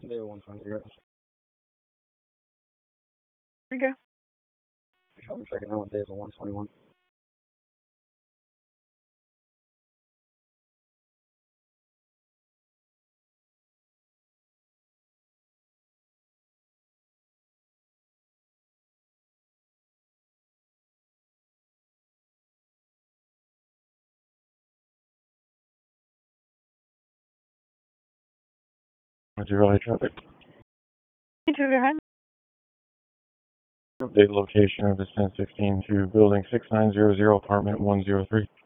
Day 120, right? Okay. I'm checking out what days of 121. What's your relay traffic? Go ahead. Update location of this 1016 to building 6900, apartment 103.